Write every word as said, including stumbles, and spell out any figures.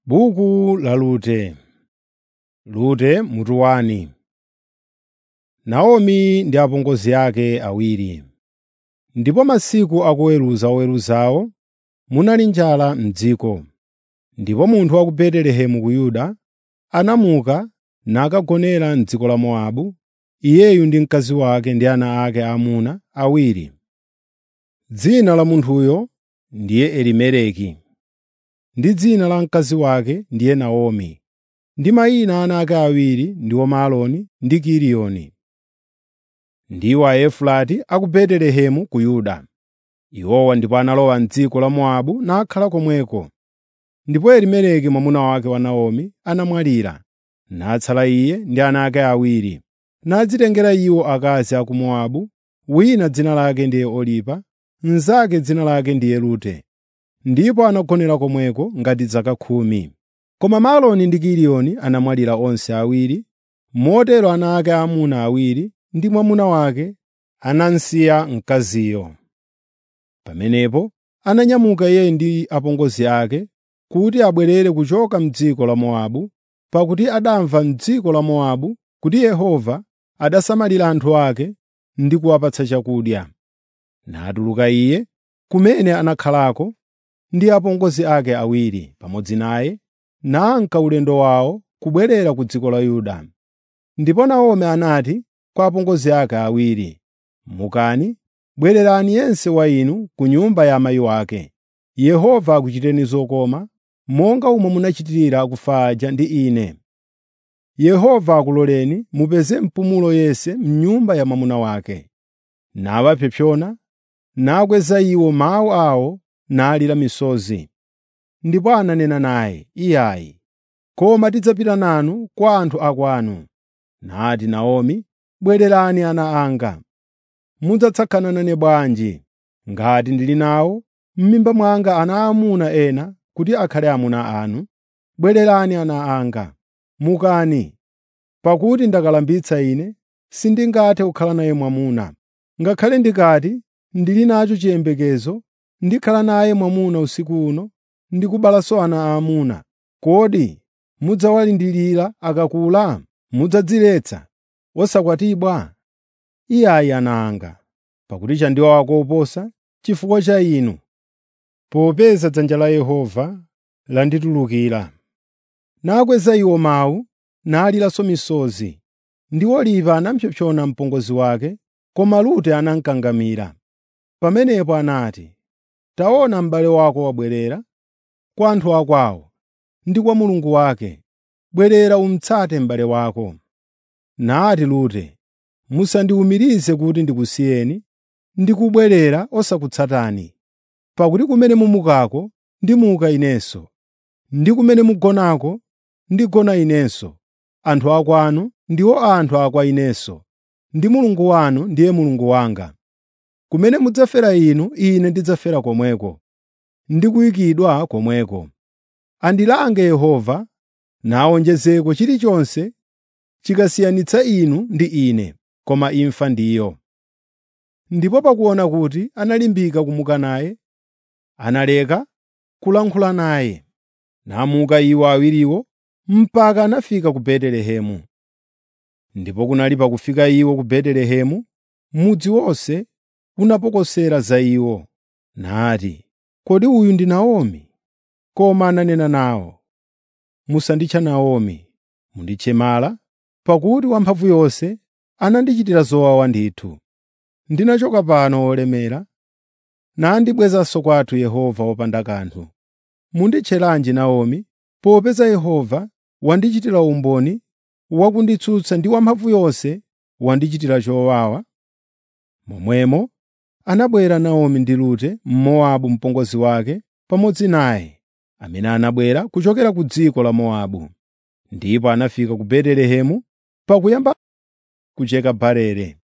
Buku la Rute. Rute mutu wani. Naomi ndi apongozi ake awiri. Ndipo masiku akuweruza oweruzawo munali njala m'dziko. Ndipo munthu wa ku Betelehemu ku Yuda anamuka nakagonera m'dziko la Mowabu, iyeyu ndi mkazi wake ndi ana ake aamuna awiri. Dzina la munthuyo ndiye Elimeleki, ndi dzina la mkazi wake ndiye Naomi, ndi mayina a ana ake awiri ndiwo Maloni ndi Kiliyoni. Ndiwo Aefurati a ku Betelehemu ku Yuda. Iwowa ndipo analowa m'dziko la Mowabu nakhala komweko. Ndipo Elimeleki mwamuna wake wa Naomi anamwalira, natsala iye ndi ana ake awiri, nadzitengera iwo akazi a ku Mowabu, wina dzina lake ndiye Oripa, mnzake dzina lake ndiye Rute. Ndipo anagonera komweko ngati zaka khumi. Koma Maloni ndi Kiliyoni anamwalira onse awiri, motero ana ake aamuna awiri ndi mwamuna wake anamsiya mkaziyo. Pamenepo ananyamuka iye ndi apongozi ake kuti abwerere kuchoka m'dziko la Mowabu, pakuti adamva m'dziko la Mowabu kuti Yehova adasamalira anthu ake ndi kuwapatsa chakudya. Natuluka iye kumene anakhalako ndi apongozi ake awiri pamodzi naye, nanka ulendo wawo kubwerera ku dziko la Yuda. Ndipo Naomi anati kwa apongozi ake awiri, “Mukani, bwererani yense wa inu ku nyumba ya amayi wake. Yehova akuchiteni zokoma, monga umo munachitira akufa aja ndi ine. Yehova akuloleni mupeze mpumulo yense m'nyumba ya mwamuna wake.” Nawapsompsona, nakweza iwo mawu awo nalira misozi. Ndipo ananena naye, “Iyayi, koma tidzapita nanu kwa anthu akwanu.” Nati Naomi, “Bwererani ana anga. Mudzatsagana nane bwanji, ngati ndili nawo m'mimba mwanga ana aamuna ena kuti akhale amuna anu? Bwererani ana anga. Mukani, pakuti ndakalambitsa ine, sindingathe kukhala naye mwamuna. Ngakhale ndikati ndili nacho chiyembekezo, ndikhala naye mwamuna usiku uno ndi kubalanso ana aamuna, kodi mudzawalindilira akakula? Mudzadziletsa osakwatibwa? Iyayi ana anga, pakuti chandiwawa koposa chifukwa cha inu, popeza dzanja la Yehova landitulukira.” Nakweza iwo mawu, naliranso misozi. Ndi Oripa anapsompsona mpongozi wake, koma Rute anamkangamira. Pamenepo anati, “Taona m'bale wako wabwerera kwa anthu akwawo ndi kwa Mulungu wake. Bwerera umutsate m'bale wako.” Nati Rute, “Musandiwumirize kuti ndikusiyeni ndi kubwerera osakutsatani. Pakuti kumene mumukako ndimuka inenso, ndi kumene mugonako ndigona inenso. Anthu akwanu ndiwo anthu akwa inenso, ndi Mulungu wanu ndiye Mulungu wanga. Kumene mudzafera inu, ine ndidzafera komweko, ndi kuyikidwa komweko. Andilange Yehova, nawonjezeko chilichonse chikasiyanitsa inu ndi ine, koma imfa ndiyo.” Ndipo pakuona kuti analimbika kumuka naye, analeka kulankhula naye. Namuka iwo awiriwo mpaka anafika ku Betelehemu. Ndipo kunali pakufika iwo ku Betelehemu, mudzi wonse unapokosera za iwo. Nati, “Kodi uyu ndi Naomi?” Koma ananena nawo, “Musanditcha Naomi, munditche Mara, pakuti Wamphamvu Yonse anandichitira zowawa ndithu. Ndinachoka pano wolemera, nandibwezanso kwathu Yehova wopanda kanthu. Munditcheranji Naomi, popeza Yehova wandichitira umboni wakunditsutsa ndi Wamphamvu Yonse wandichitira chowawa.” Momwemo anabwera Naomi ndi Rute Mmowabu mpongozi wake pamodzi naye, amene anabwera kuchokera ku dziko la Mowabu. Ndipo anafika ku Betelehemu pakuyamba kucheka barele.